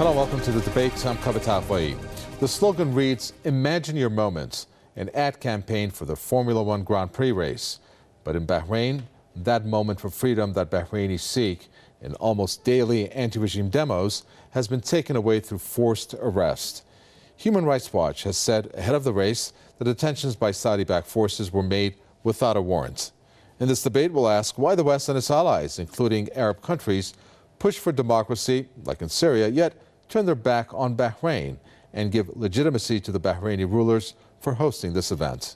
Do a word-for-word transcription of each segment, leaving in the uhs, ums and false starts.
Hello, welcome to the debate. I'm Kavita Fai. The slogan reads, "Imagine your moments," an ad campaign for the Formula One Grand Prix race. But in Bahrain, that moment for freedom that Bahrainis seek in almost daily anti-regime demos has been taken away through forced arrest. Human Rights Watch has said ahead of the race that detentions by Saudi-backed forces were made without a warrant. In this debate, we'll ask why the West and its allies, including Arab countries, push for democracy, like in Syria, yet turn their back on Bahrain and give legitimacy to the Bahraini rulers for hosting this event.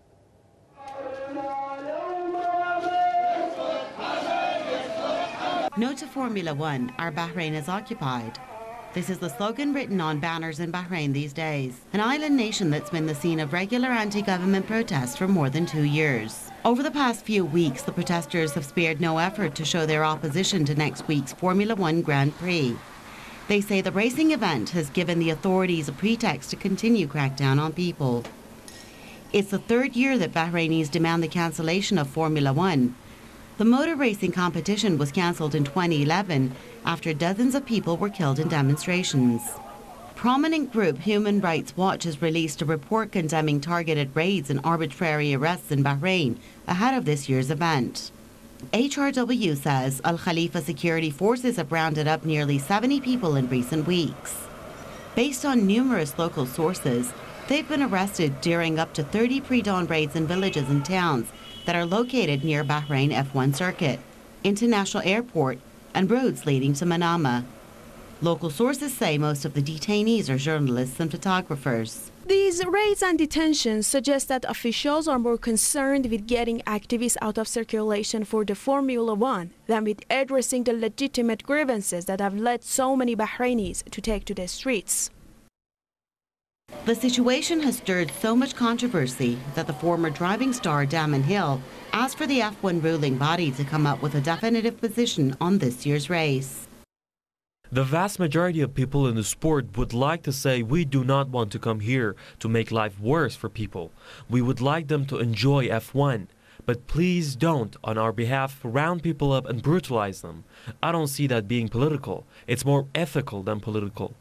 No to Formula One, our Bahrain is occupied. This is the slogan written on banners in Bahrain these days, an island nation that's been the scene of regular anti-government protests for more than two years. Over the past few weeks, the protesters have spared no effort to show their opposition to next week's Formula One Grand Prix. They say the racing event has given the authorities a pretext to continue crackdown on people. It's the third year that Bahrainis demand the cancellation of Formula One. The motor racing competition was cancelled in twenty eleven after dozens of people were killed in demonstrations. Prominent group Human Rights Watch has released a report condemning targeted raids and arbitrary arrests in Bahrain ahead of this year's event. H R W says Al Khalifa security forces have rounded up nearly seventy people in recent weeks. Based on numerous local sources, they've been arrested during up to thirty pre-dawn raids in villages and towns that are located near Bahrain F one circuit, international airport, and roads leading to Manama. Local sources say most of the detainees are journalists and photographers. These raids and detentions suggest that officials are more concerned with getting activists out of circulation for the Formula One than with addressing the legitimate grievances that have led so many Bahrainis to take to the streets. The situation has stirred so much controversy that the former driving star Damon Hill asked for the F one ruling body to come up with a definitive position on this year's race. The vast majority of people in the sport would like to say we do not want to come here to make life worse for people. We would like them to enjoy F one. But please don't, on our behalf, round people up and brutalize them. I don't see that being political. It's more ethical than political.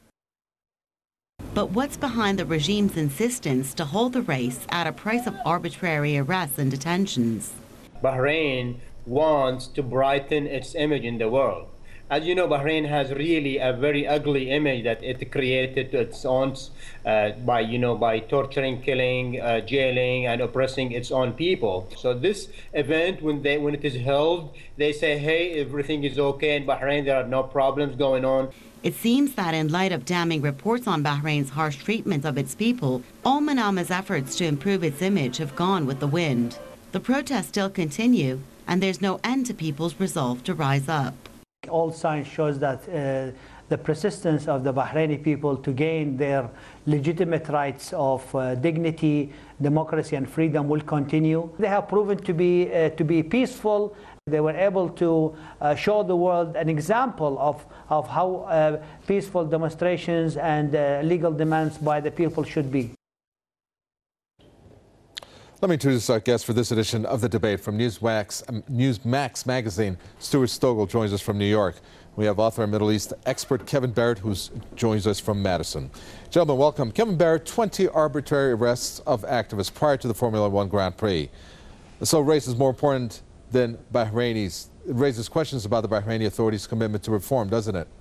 But what's behind the regime's insistence to hold the race at a price of arbitrary arrests and detentions? Bahrain wants to brighten its image in the world. As you know, Bahrain has really a very ugly image that it created to its own uh, by, you know, by torturing, killing, uh, jailing, and oppressing its own people. So this event, when they when it is held, they say, hey, everything is okay in Bahrain, there are no problems going on. It seems that in light of damning reports on Bahrain's harsh treatment of its people, all Manama's efforts to improve its image have gone with the wind. The protests still continue, and there's no end to people's resolve to rise up. All signs shows that uh, the persistence of the Bahraini people to gain their legitimate rights of uh, dignity, democracy, and freedom will continue. They have proven to be uh, to be peaceful. They were able to uh, show the world an example of of how uh, peaceful demonstrations and uh, legal demands by the people should be. Let me introduce our guest for this edition of the debate from Newsmax, um, Newsmax magazine. Stuart Stogel joins us from New York. We have author and Middle East expert Kevin Barrett, who joins us from Madison. Gentlemen, welcome. Kevin Barrett, twenty arbitrary arrests of activists prior to the Formula One Grand Prix. So race is more important than Bahrainis. It raises questions about the Bahraini authorities' commitment to reform, doesn't it?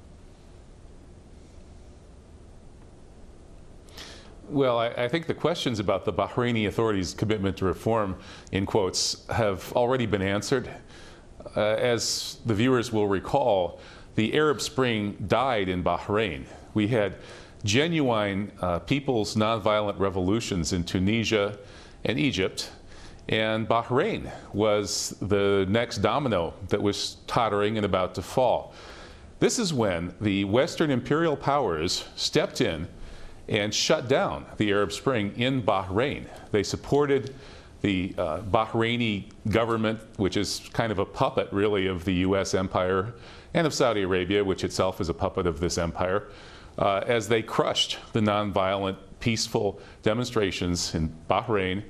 Well, I, I think the questions about the Bahraini authorities' commitment to reform, in quotes, have already been answered. Uh, as the viewers will recall, the Arab Spring died in Bahrain. We had genuine uh, people's nonviolent revolutions in Tunisia and Egypt, and Bahrain was the next domino that was tottering and about to fall. This is when the Western imperial powers stepped in and shut down the Arab Spring in Bahrain. They supported the uh, Bahraini government, which is kind of a puppet, really, of the U S empire, and of Saudi Arabia, which itself is a puppet of this empire, uh, as they crushed the nonviolent, peaceful demonstrations in Bahrain.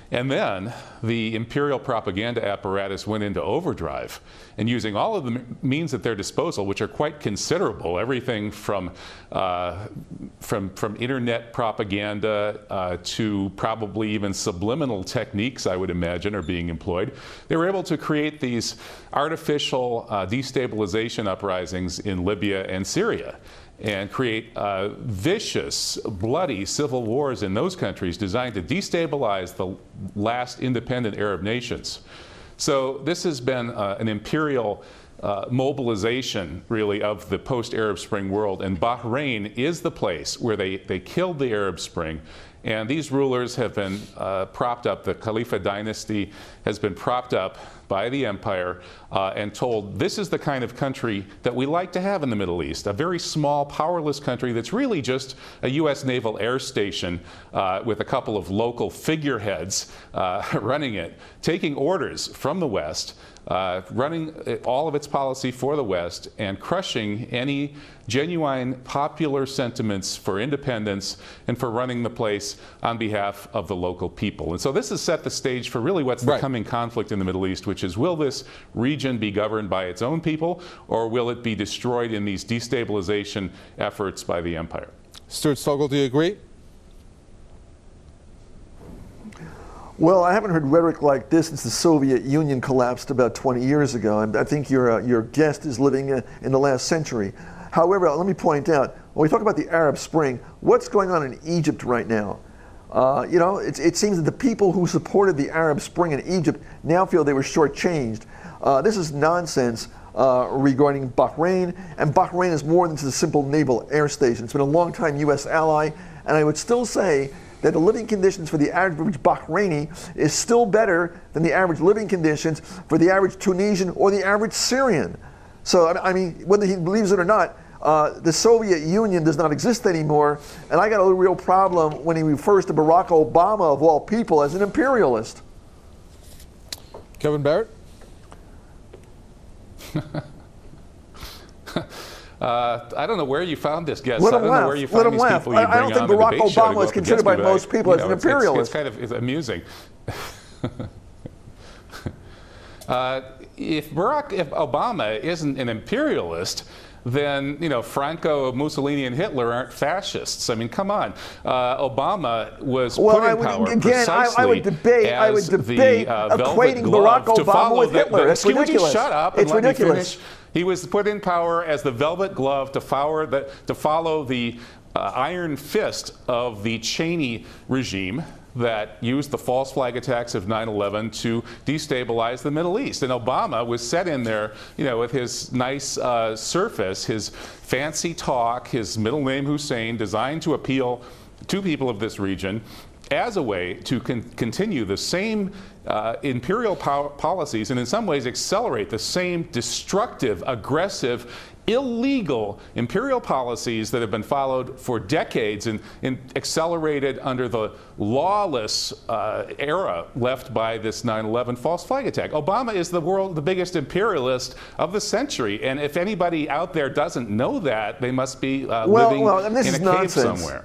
And then the imperial propaganda apparatus went into overdrive, and using all of the means at their disposal, which are quite considerable, everything from uh, from from internet propaganda uh, to probably even subliminal techniques, I would imagine, are being employed. They were able to create these artificial uh, destabilization uprisings in Libya and Syria, and create uh, vicious, bloody civil wars in those countries designed to destabilize the last independent Arab nations. So this has been uh, an imperial uh, mobilization, really, of the post-Arab Spring world, and Bahrain is the place where they, they killed the Arab Spring. And these rulers have been uh, propped up. The Khalifa dynasty has been propped up by the empire uh, and told, this is the kind of country that we like to have in the Middle East, a very small, powerless country that's really just a U S naval air station uh, with a couple of local figureheads uh, running it, taking orders from the West, uh, running all of its policy for the West, and crushing any genuine popular sentiments for independence and for running the place on behalf of the local people. And so this has set the stage for really what's the Right. coming conflict in the Middle East, which is, will this region be governed by its own people, or will it be destroyed in these destabilization efforts by the empire? Stuart Stogel, do you agree? Well, I haven't heard rhetoric like this since the Soviet Union collapsed about twenty years ago, and I think your, uh, your guest is living uh, in the last century. However, let me point out, when we talk about the Arab Spring, what's going on in Egypt right now? Uh, you know, it, it seems that the people who supported the Arab Spring in Egypt now feel they were shortchanged. Uh, this is nonsense uh, regarding Bahrain, and Bahrain is more than just a simple naval air station. It's been a long time U S ally, and I would still say that the living conditions for the average Bahraini is still better than the average living conditions for the average Tunisian or the average Syrian. So, I mean, whether he believes it or not, uh, the Soviet Union does not exist anymore, and I got a real problem when he refers to Barack Obama, of all people, as an imperialist. Kevin Barrett? Uh, I don't know where you found this guest. Let I him don't laugh. know where you Let find him these laugh. people you I- I bring don't think on the Barack debate show to Obama go is up considered against by me, but I- most people you as an know, it's- it's- imperialist. It's, kind of it's amusing. uh, if Barack, if Obama isn't an imperialist, then, you know, Franco, Mussolini, and Hitler aren't fascists. I mean, come on. Uh, Obama was Well, put in I would- power again, I- precisely I would debate- I would as debate the, uh, velvet equating glove Barack to Obama follow with the- Hitler. the- That's Can we ridiculous. just shut up and It's let me ridiculous. finish? He was put in power as the velvet glove to, follow the, to follow the uh, iron fist of the Cheney regime that used the false flag attacks of nine eleven to destabilize the Middle East. And Obama was set in there, you know, with his nice uh, surface, his fancy talk, his middle name Hussein, designed to appeal to people of this region as a way to con continue the same uh, imperial pow policies and in some ways accelerate the same destructive, aggressive, illegal imperial policies that have been followed for decades and, and accelerated under the lawless uh, era left by this nine eleven false flag attack. Obama is the world, the biggest imperialist of the century, and if anybody out there doesn't know that, they must be uh, Well, living well, and this in a is cave nonsense. somewhere.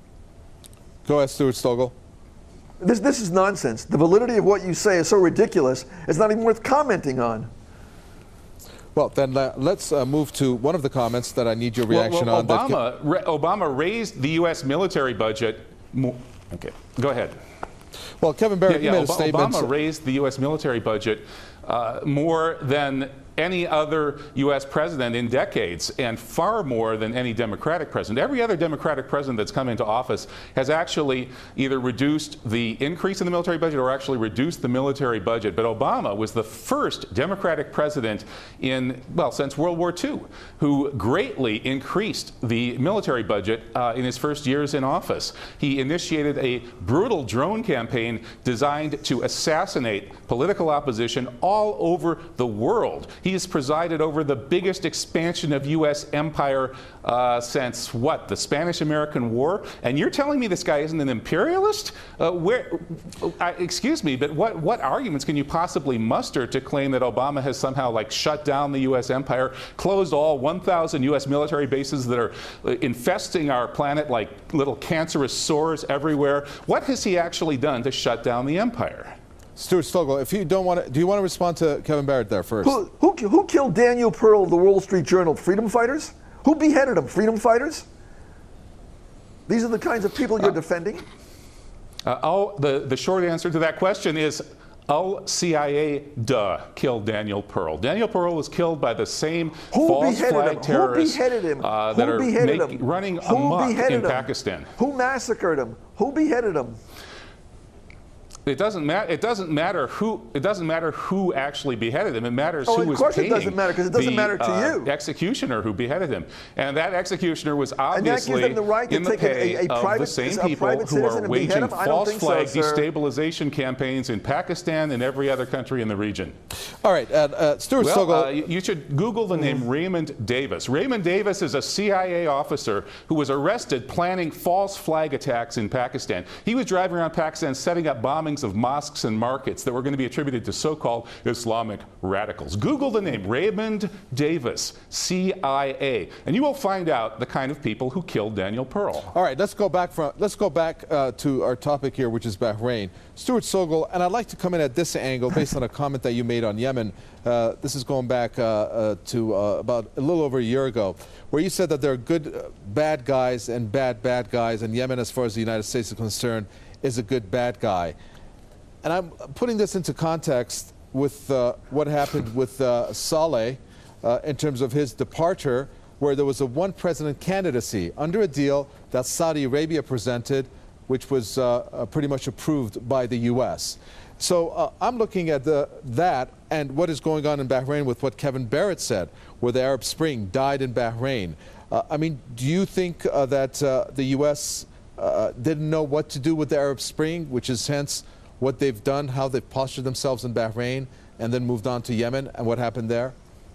Go ahead, Stuart Stogel. This, this is nonsense. The validity of what you say is so ridiculous, it's not even worth commenting on. Well, then uh, let's uh, move to one of the comments that I need your Well, reaction well, on. that Obama, ra Obama raised the U S military budget more. Okay, go ahead. Well, Kevin Barrett, yeah, you yeah, made a Ob statement. Obama raised the U S military budget uh, more than any other U S president in decades, and far more than any Democratic president. Every other Democratic president that's come into office has actually either reduced the increase in the military budget or actually reduced the military budget. But Obama was the first Democratic president in, well, since World War Two, who greatly increased the military budget uh, in his first years in office. He initiated a brutal drone campaign designed to assassinate political opposition all over the world. He has presided over the biggest expansion of U S empire uh, since, what, the Spanish-American War? And you're telling me this guy isn't an imperialist? Uh, where, uh, excuse me, but what, what arguments can you possibly muster to claim that Obama has somehow, like, shut down the U S empire, closed all one thousand U S military bases that are infesting our planet like little cancerous sores everywhere? What has he actually done to shut down the empire? Stuart Stogel, if you don't want to, do you want to respond to Kevin Barrett there first? Who, who, who killed Daniel Pearl of the Wall Street Journal? Freedom fighters? Who beheaded him? Freedom fighters? These are the kinds of people you're uh, defending? Uh, oh, the, the short answer to that question is oh, C I A, duh, killed Daniel Pearl. Daniel Pearl was killed by the same Who false flag him? terrorists Who beheaded him? Uh, Who that are beheaded make, him? running Who amok in him? Pakistan. Who massacred him? Who beheaded him? It doesn't matter. It doesn't matter who. It doesn't matter who actually beheaded him. It matters oh, who was paying. Of course, it doesn't matter because it doesn't the, matter to uh, you. Executioner who beheaded him, and that executioner was obviously and that gives them the right to in the take pay a, a, a of private, the same a people who are waging false flag so, destabilization campaigns in Pakistan and every other country in the region. All right, uh, uh, Stuart well, Stogel. Uh, you, you should Google the name mm. Raymond Davis. Raymond Davis is a C I A officer who was arrested planning false flag attacks in Pakistan. He was driving around Pakistan setting up bombings of mosques and markets that were going to be attributed to so-called Islamic radicals. Google the name Raymond Davis, C I A, and you will find out the kind of people who killed Daniel Pearl. All right, let's go back from let's go back uh, to our topic here, which is Bahrain. Stuart Stogel, and I'd like to come in at this angle based on a comment that you made on Yemen. Uh, this is going back uh, uh, to uh, about a little over a year ago, where you said that there are good uh, bad guys and bad bad guys, and Yemen, as far as the United States is concerned, is a good bad guy. And I'm putting this into context with uh, what happened with uh, Saleh uh, in terms of his departure, where there was a one-president candidacy under a deal that Saudi Arabia presented, which was uh, uh, pretty much approved by the U S. So uh, I'm looking at the, that and what is going on in Bahrain with what Kevin Barrett said, where the Arab Spring died in Bahrain. Uh, I mean, do you think uh, that uh, the U S uh, didn't know what to do with the Arab Spring, which is hence what they've done, how they've postured themselves in Bahrain, and then moved on to Yemen, and what happened there?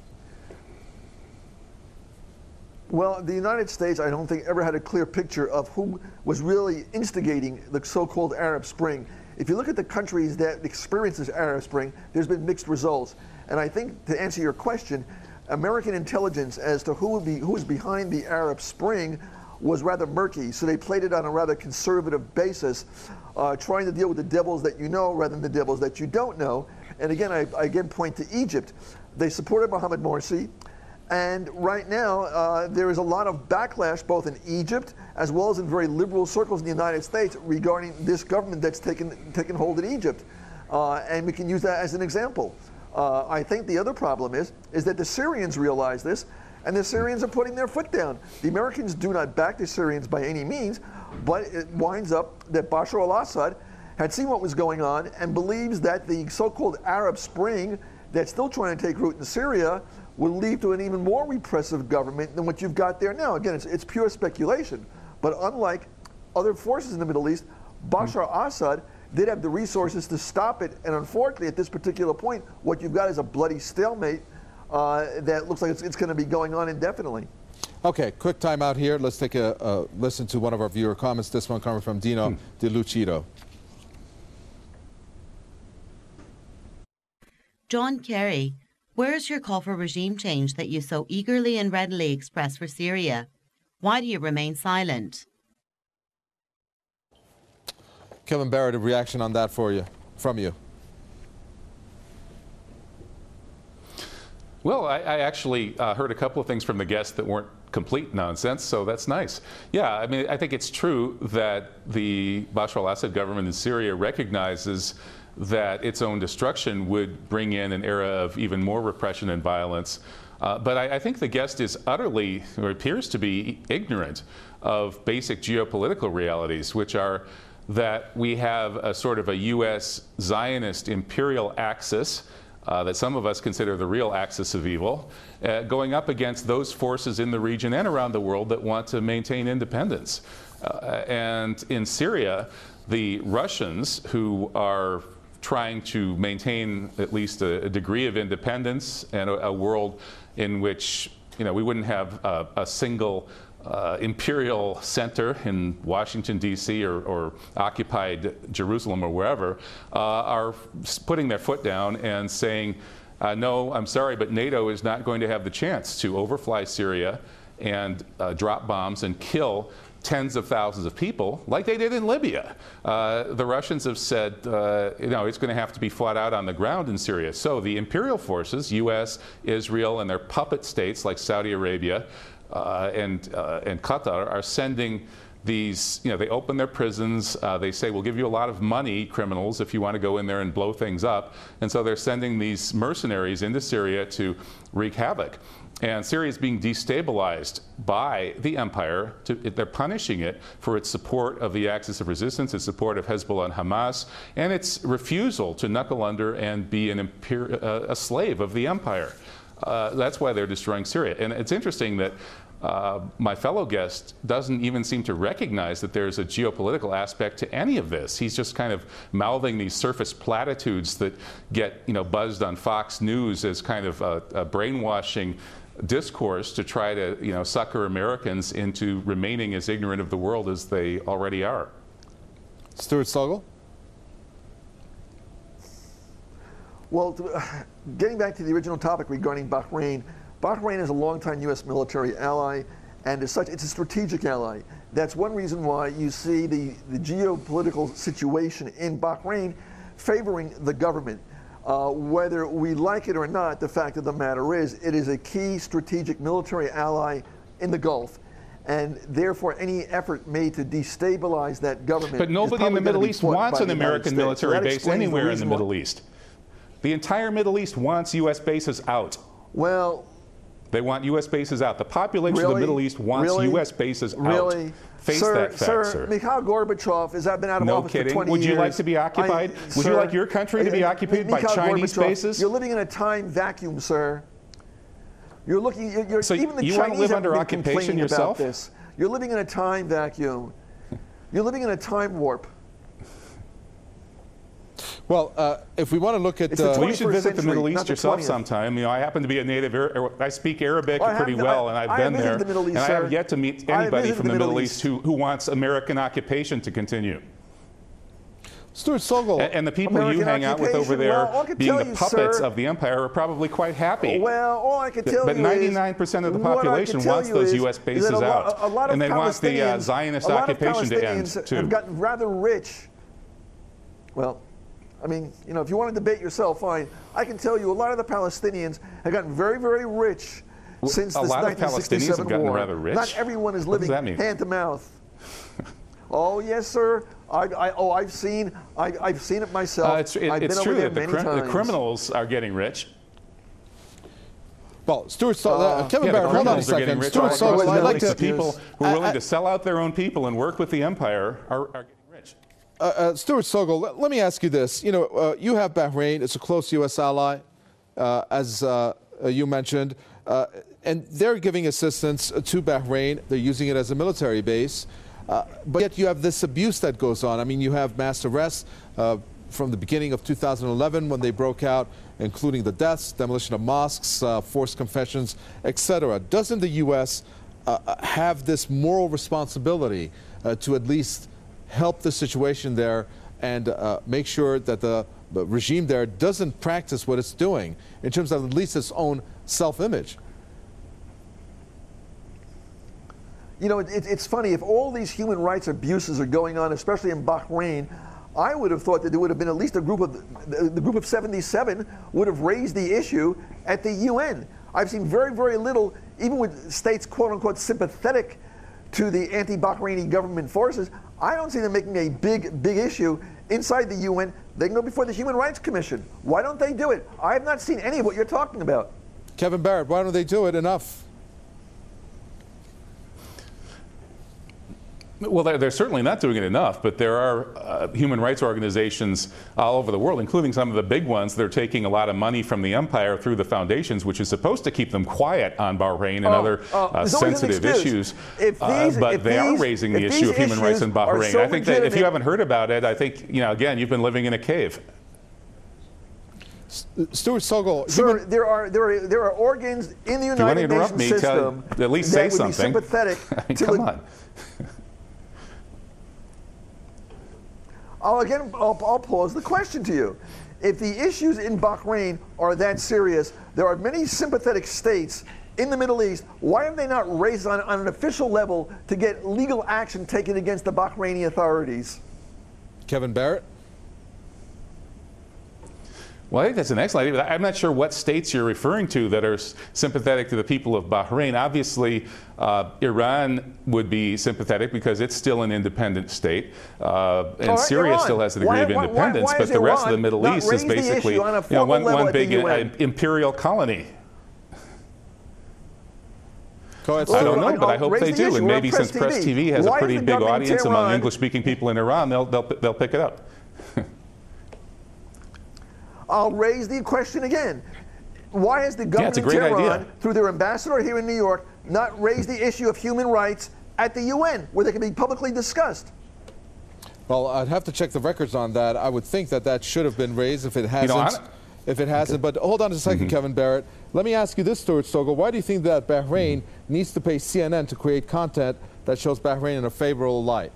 Well, the United States, I don't think, ever had a clear picture of who was really instigating the so-called Arab Spring. If you look at the countries that experienced this Arab Spring, there's been mixed results. And I think, to answer your question, American intelligence as to who would be, who was behind the Arab Spring was rather murky, so they played it on a rather conservative basis, uh, trying to deal with the devils that you know rather than the devils that you don't know. And again, I, I again point to Egypt. They supported Mohamed Morsi, and right now uh, there is a lot of backlash both in Egypt as well as in very liberal circles in the United States regarding this government that's taken, taken hold in Egypt. Uh, and we can use that as an example. Uh, I think the other problem is, is that the Syrians realize this, and the Syrians are putting their foot down. The Americans do not back the Syrians by any means, but it winds up that Bashar al-Assad had seen what was going on and believes that the so-called Arab Spring that's still trying to take root in Syria will lead to an even more repressive government than what you've got there now. Again, it's, it's pure speculation, but unlike other forces in the Middle East, Bashar al-Assad did have the resources to stop it, and unfortunately at this particular point, what you've got is a bloody stalemate Uh, that looks like it's, it's going to be going on indefinitely. Okay, quick time out here. Let's take a, a listen to one of our viewer comments. This one coming from Dino hmm. De Lucido. John Kerry, where is your call for regime change that you so eagerly and readily express for Syria? Why do you remain silent? Kevin Barrett, a reaction on that for you, from you. Well, I, I actually uh, heard a couple of things from the guests that weren't complete nonsense, so that's nice. Yeah, I mean, I think it's true that the Bashar al-Assad government in Syria recognizes that its own destruction would bring in an era of even more repression and violence. Uh, but I, I think the guest is utterly, or appears to be, ignorant of basic geopolitical realities, which are that we have a sort of a U S Zionist imperial axis Uh, that some of us consider the real axis of evil, uh, going up against those forces in the region and around the world that want to maintain independence. Uh, and in Syria, the Russians, who are trying to maintain at least a, a degree of independence and a, a world in which, you know, we wouldn't have a, a single uh, imperial center in Washington, D C or, or occupied Jerusalem or wherever, uh, are putting their foot down and saying, uh, no, I'm sorry, but NATO is not going to have the chance to overfly Syria and uh, drop bombs and kill tens of thousands of people like they did in Libya. Uh, the Russians have said, uh, you know, it's going to have to be fought out on the ground in Syria. So the imperial forces, U S, Israel, and their puppet states like Saudi Arabia uh, and, uh, and Qatar are sending these, you know, they open their prisons, uh, they say, we'll give you a lot of money, criminals, if you want to go in there and blow things up. And so they're sending these mercenaries into Syria to wreak havoc. And Syria is being destabilized by the empire. To, they're punishing it for its support of the Axis of Resistance, its support of Hezbollah and Hamas, and its refusal to knuckle under and be an imper uh, a slave of the empire. Uh, that's why they're destroying Syria. And it's interesting that uh, my fellow guest doesn't even seem to recognize that there's a geopolitical aspect to any of this. He's just kind of mouthing these surface platitudes that get, you know, buzzed on Fox News as kind of a, a brainwashing discourse to try to, you know, sucker Americans into remaining as ignorant of the world as they already are. Stuart Sogel? Well, to, getting back to the original topic regarding Bahrain, Bahrain is a longtime U S military ally, and as such, it's a strategic ally. That's one reason why you see the, the geopolitical situation in Bahrain favoring the government. Uh, whether we like it or not, the fact of the matter is, it is a key strategic military ally in the Gulf, and therefore any effort made to destabilize that government. But nobody in the Middle East wants an American military base anywhere in the Middle East. The entire Middle East wants U S bases out. Well, they want U S bases out. The population really? of the Middle East wants really? U S bases really? out. Face sir, that fact, sir, sir. Mikhail Gorbachev has been out of no office kidding. for twenty Would years. Would you like to be occupied? I, Would sir, you like your country to be occupied Mikhail by Chinese Gorbachev, bases? You're living in a time vacuum, sir. You're looking. You're, you're, so even the you Chinese want to live under been occupation yourself? About this. You're living in a time vacuum. You're living in a time warp. Well, uh, if we want to look at, uh, well, you should visit century, the Middle East the yourself twentieth. sometime. You know, I happen to be a native. I speak Arabic well, pretty have, well, I, and I've I been there. The Middle East, and sir. I have yet to meet anybody from the, the Middle, Middle East, East who, who wants American occupation to continue. Stuart Sogel. And, and the people American you hang out with over there, well, being the you, puppets sir, of the empire, are probably quite happy. Well, all I can tell but you ninety-nine percent of the population wants those U S bases a lot, out. A lot of and they want the uh, Zionist occupation to end, too. Have gotten rather rich. Well, I mean, you know, if you want to debate yourself, fine. I can tell you a lot of the Palestinians have gotten very, very rich well, since a this lot nineteen sixty-seven of Palestinians have gotten war. rather rich? Not everyone is what living hand to mouth. Oh yes, sir. I, I, oh, I've seen. I, I've seen it myself. Uh, it's it, I've it's been true over that there the, many crim times. the criminals are getting rich. Well, Stuart, so, uh, uh, Kevin yeah, Barrett, hold on a second. second. Stuart Sogel, I'd like to. The people who are willing to sell out their own people and work with the empire are, are getting rich. Uh, uh, Stuart Sogel, let, let me ask you this. You know, uh, you have Bahrain. It's a close U S ally, uh, as uh, you mentioned, uh, and they're giving assistance to Bahrain. They're using it as a military base. Uh, but yet you have this abuse that goes on. I mean, you have mass arrests uh, from the beginning of two thousand eleven when they broke out, including the deaths, demolition of mosques, uh, forced confessions, et cetera. Doesn't the U S uh, have this moral responsibility uh, to at least help the situation there and uh, make sure that the, the regime there doesn't practice what it's doing in terms of at least its own self-image? You know, it, it's funny, if all these human rights abuses are going on, especially in Bahrain, I would have thought that there would have been at least a group of, the, the group of seventy-seven would have raised the issue at the U N. I've seen very, very little, even with states quote unquote sympathetic to the anti-Bahraini government forces, I don't see them making a big, big issue inside the U N. They can go before the Human Rights Commission. Why don't they do it? I have not seen any of what you're talking about. Kevin Barrett, why don't they do it enough? Well, they're, they're certainly not doing it enough, but there are uh, human rights organizations all over the world, including some of the big ones that are taking a lot of money from the empire through the foundations, which is supposed to keep them quiet on Bahrain and oh, other oh, uh, sensitive an issues. If uh, these, but if they these, are raising the issue of human rights in Bahrain. So I think that if you haven't heard about it, I think, you know, again, you've been living in a cave. Stuart Sogol. Sir, human... there are there are there are organs in the United Nations me, system tell, at least that say would something. be sympathetic. I mean, to come the... on. I'll again I'll, I'll pose the question to you. If the issues in Bahrain are that serious, there are many sympathetic states in the Middle East. Why have they not raised on, on an official level to get legal action taken against the Bahraini authorities? Kevin Barrett? Well, I think that's an excellent idea. I'm not sure what states you're referring to that are sympathetic to the people of Bahrain. Obviously, uh, Iran would be sympathetic because it's still an independent state, uh, and right, Syria Iran. still has a degree why, of independence. why, why but the Iran rest of the Middle East is basically you know, one, one big uh, imperial colony. Go ahead, I don't know, but I hope they the do. Issue. And maybe since Press T V has why a pretty big audience Tehran, among English-speaking people in Iran, they'll, they'll, they'll pick it up. I'll raise the question again. Why has the government yeah, of Tehran, idea. through their ambassador here in New York, not raised the issue of human rights at the U N, where they can be publicly discussed? Well, I'd have to check the records on that. I would think that that should have been raised if it hasn't. You know, if it hasn't. Okay. But hold on a second, mm-hmm. Kevin Barrett. Let me ask you this, Stuart Sogol. Why do you think that Bahrain mm-hmm. needs to pay C N N to create content that shows Bahrain in a favorable light?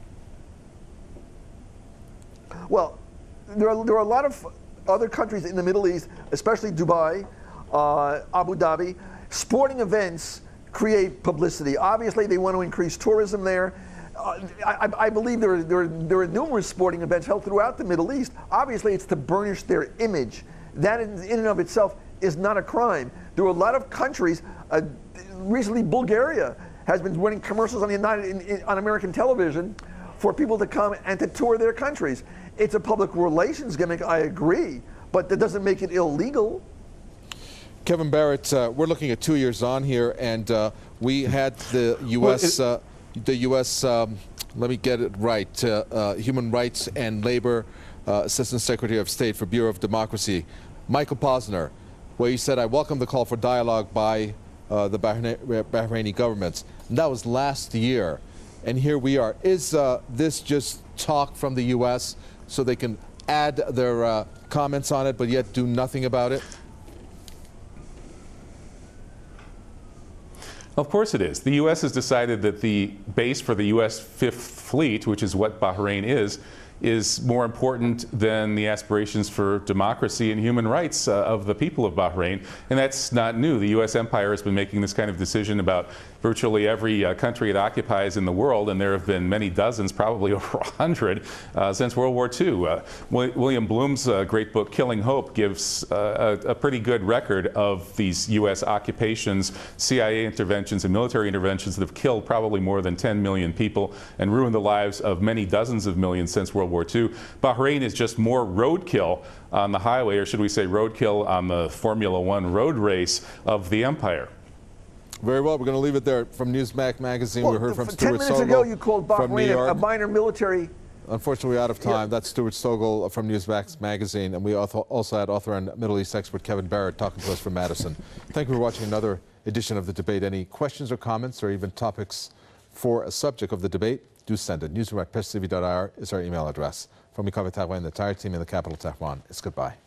Well, there are, there are a lot of other countries in the Middle East, especially Dubai, uh, Abu Dhabi. Sporting events create publicity. Obviously, they want to increase tourism there. Uh, I, I believe there are, there, are, there are numerous sporting events held throughout the Middle East. Obviously, it's to burnish their image. That in, in and of itself is not a crime. There are a lot of countries, uh, recently Bulgaria has been running commercials on, the United, in, in, on American television for people to come and to tour their countries. It's a public relations gimmick, I agree, but that doesn't make it illegal. Kevin Barrett, uh, we're looking at two years on here, and uh, we had the U S, uh, the U S Um, let me get it right, uh, uh, Human Rights and Labor uh, Assistant Secretary of State for Bureau of Democracy, Michael Posner, where he said, I welcome the call for dialogue by uh, the Bahraini, Bahraini governments. And that was last year, and here we are. Is uh, this just talk from the U S so they can add their uh, comments on it, but yet do nothing about it? Of course it is. The U S has decided that the base for the U S Fifth Fleet, which is what Bahrain is, is more important than the aspirations for democracy and human rights uh, of the people of Bahrain. And that's not new. The U S empire has been making this kind of decision about virtually every uh, country it occupies in the world, and there have been many dozens, probably over a hundred, uh, since World War Two. Uh, William Bloom's uh, great book, Killing Hope, gives uh, a, a pretty good record of these U S occupations, C I A interventions, and military interventions that have killed probably more than ten million people and ruined the lives of many dozens of millions since World War Two. Bahrain is just more roadkill on the highway, or should we say roadkill on the Formula One road race of the empire. Very well. We're going to leave it there. From Newsmax Magazine, well, we heard from ten Stuart minutes Sogol ago, you called Bahrain a minor military. Unfortunately, we're out of time. Yeah. That's Stuart Sogol from Newsmax Magazine, and we also had author and Middle East expert Kevin Barrett talking to us from Madison. Thank you for watching another edition of The Debate. Any questions or comments or even topics for a subject of the debate, do send it. newsroom at press t v dot i r is our email address. From me, Kaveh Tagwa, and the entire team in the capital, Tehran, it's goodbye.